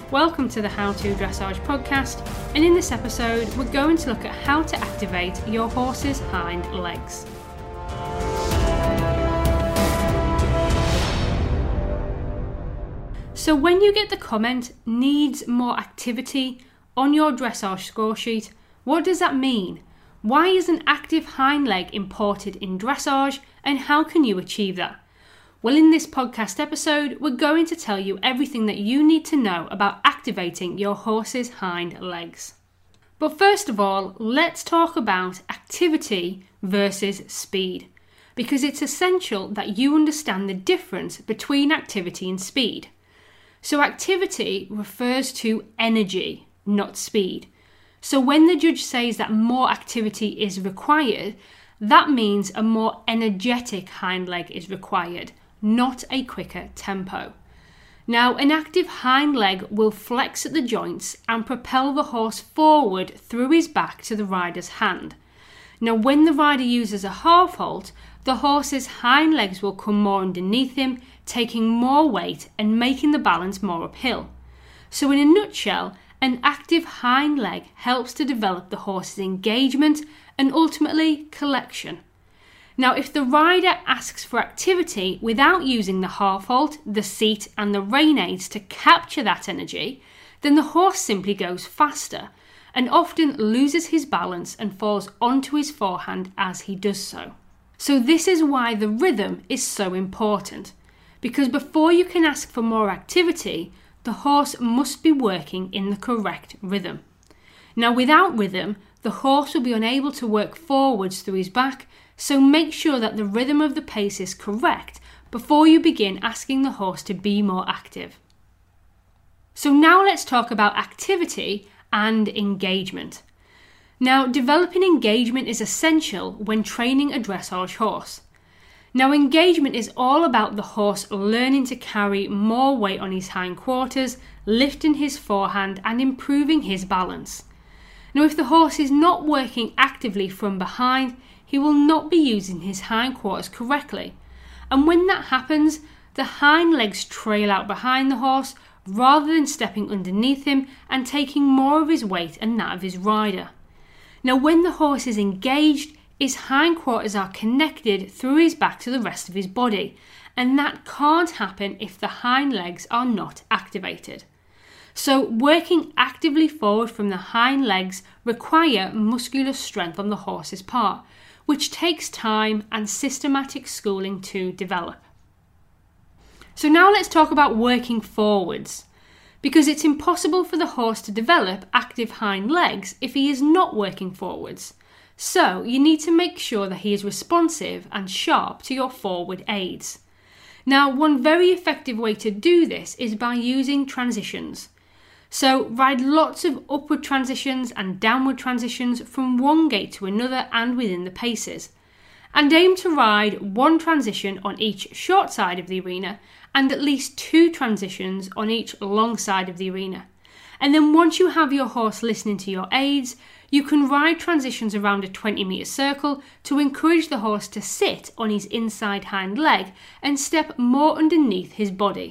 Welcome to the How To Dressage podcast, and in this episode we're going to look at how to activate your horse's hind legs. So when you get the comment, needs more activity, on your dressage score sheet, what does that mean? Why is an active hind leg important in dressage, and how can you achieve that? Well, in this podcast episode, we're going to tell you everything that you need to know about activating your horse's hind legs. But first of all, let's talk about activity versus speed, because it's essential that you understand the difference between activity and speed. So activity refers to energy, not speed. So when the judge says that more activity is required, that means a more energetic hind leg is required, not a quicker tempo. Now, an active hind leg will flex at the joints and propel the horse forward through his back to the rider's hand. Now, when the rider uses a half halt, the horse's hind legs will come more underneath him, taking more weight and making the balance more uphill. So in a nutshell, an active hind leg helps to develop the horse's engagement and ultimately collection. Now, if the rider asks for activity without using the half halt, the seat and the rein aids to capture that energy, then the horse simply goes faster and often loses his balance and falls onto his forehand as he does so. So this is why the rhythm is so important, because before you can ask for more activity, the horse must be working in the correct rhythm. Now, without rhythm, the horse will be unable to work forwards through his back, so make sure that the rhythm of the pace is correct before you begin asking the horse to be more active. So now let's talk about activity and engagement. Now, developing engagement is essential when training a dressage horse. Now, engagement is all about the horse learning to carry more weight on his hindquarters, lifting his forehand and improving his balance. Now, if the horse is not working actively from behind, he will not be using his hindquarters correctly. And when that happens, the hind legs trail out behind the horse rather than stepping underneath him and taking more of his weight and that of his rider. Now, when the horse is engaged, his hindquarters are connected through his back to the rest of his body, and that can't happen if the hind legs are not activated. So working actively forward from the hind legs require muscular strength on the horse's part, which takes time and systematic schooling to develop. So now let's talk about working forwards, because it's impossible for the horse to develop active hind legs if he is not working forwards. So you need to make sure that he is responsive and sharp to your forward aids. Now, one very effective way to do this is by using transitions. So ride lots of upward transitions and downward transitions from one gait to another and within the paces. And aim to ride one transition on each short side of the arena and at least 2 transitions on each long side of the arena. And then once you have your horse listening to your aids, you can ride transitions around a 20-metre circle to encourage the horse to sit on his inside hind leg and step more underneath his body.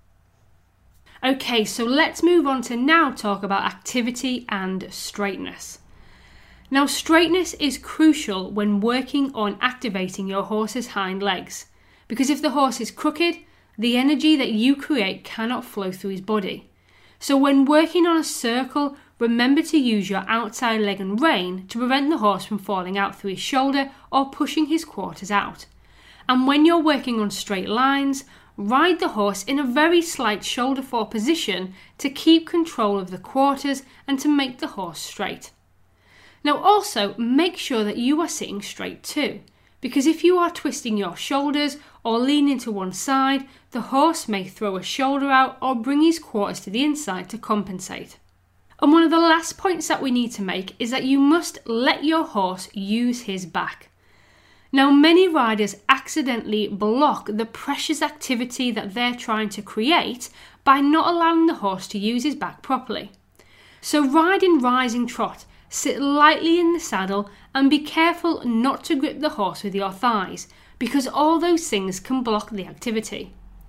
Okay, so let's move on to now talk about activity and straightness. Now, straightness is crucial when working on activating your horse's hind legs, because if the horse is crooked, the energy that you create cannot flow through his body. So when working on a circle, remember to use your outside leg and rein to prevent the horse from falling out through his shoulder or pushing his quarters out. And when you're working on straight lines, ride the horse in a very slight shoulder forward position to keep control of the quarters and to make the horse straight. Now also make sure that you are sitting straight too, because if you are twisting your shoulders or leaning to one side, the horse may throw a shoulder out or bring his quarters to the inside to compensate. And one of the last points that we need to make is that you must let your horse use his back. Now, many riders accidentally block the precious activity that they're trying to create by not allowing the horse to use his back properly. So ride in rising trot, sit lightly in the saddle and be careful not to grip the horse with your thighs, because all those things can block the activity.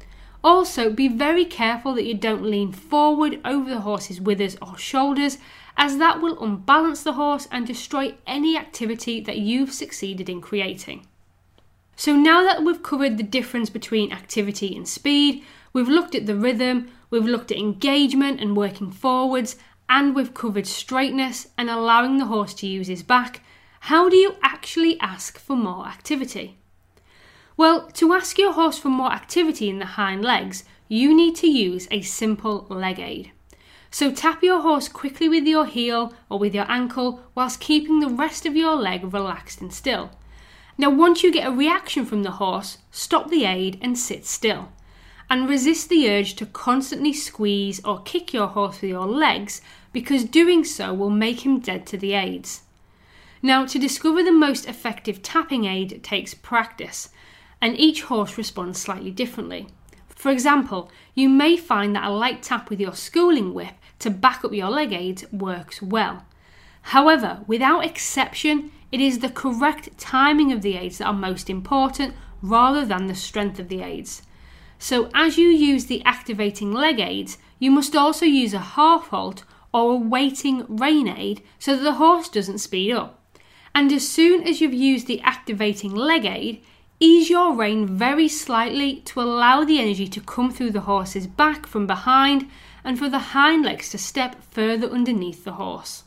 Also, be very careful that you don't lean forward over the horse's withers or shoulders, as that will unbalance the horse and destroy any activity that you've succeeded in creating. So now that we've covered the difference between activity and speed, we've looked at the rhythm, we've looked at engagement and working forwards, and we've covered straightness and allowing the horse to use his back, how do you actually ask for more activity? Well, to ask your horse for more activity in the hind legs, you need to use a simple leg aid. So tap your horse quickly with your heel or with your ankle whilst keeping the rest of your leg relaxed and still. Now, once you get a reaction from the horse, stop the aid and sit still. And resist the urge to constantly squeeze or kick your horse with your legs, because doing so will make him dead to the aids. Now, to discover the most effective tapping aid takes practice, and each horse responds slightly differently. For example, you may find that a light tap with your schooling whip to back up your leg aids works well. However, without exception, it is the correct timing of the aids that are most important rather than the strength of the aids. So as you use the activating leg aids, you must also use a half halt or a waiting rein aid so that the horse doesn't speed up. And as soon as you've used the activating leg aid, ease your rein very slightly to allow the energy to come through the horse's back from behind and for the hind legs to step further underneath the horse.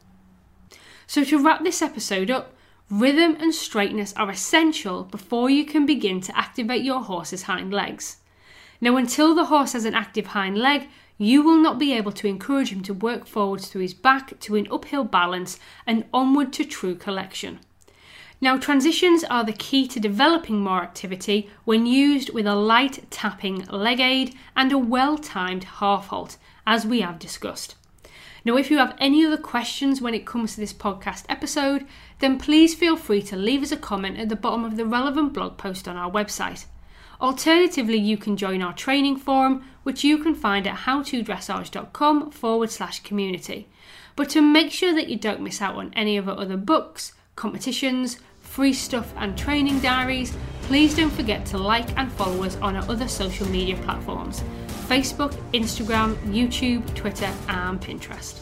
So to wrap this episode up, rhythm and straightness are essential before you can begin to activate your horse's hind legs. Now, until the horse has an active hind leg, you will not be able to encourage him to work forwards through his back to an uphill balance and onward to true collection. Now, transitions are the key to developing more activity when used with a light tapping leg aid and a well-timed half halt, as we have discussed. Now, if you have any other questions when it comes to this podcast episode, then please feel free to leave us a comment at the bottom of the relevant blog post on our website. Alternatively, you can join our training forum, which you can find at howtodressage.com/community. But to make sure that you don't miss out on any of our other books, competitions, free stuff and training diaries, please don't forget to like and follow us on our other social media platforms: Facebook, Instagram, YouTube, Twitter and Pinterest.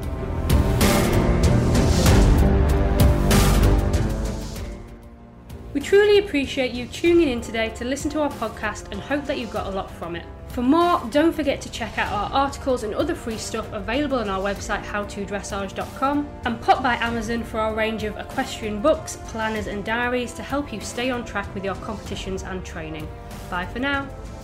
We truly appreciate you tuning in today to listen to our podcast and hope that you got a lot from it. For more, don't forget to check out our articles and other free stuff available on our website howtodressage.com, and pop by Amazon for our range of equestrian books, planners and diaries to help you stay on track with your competitions and training. Bye for now.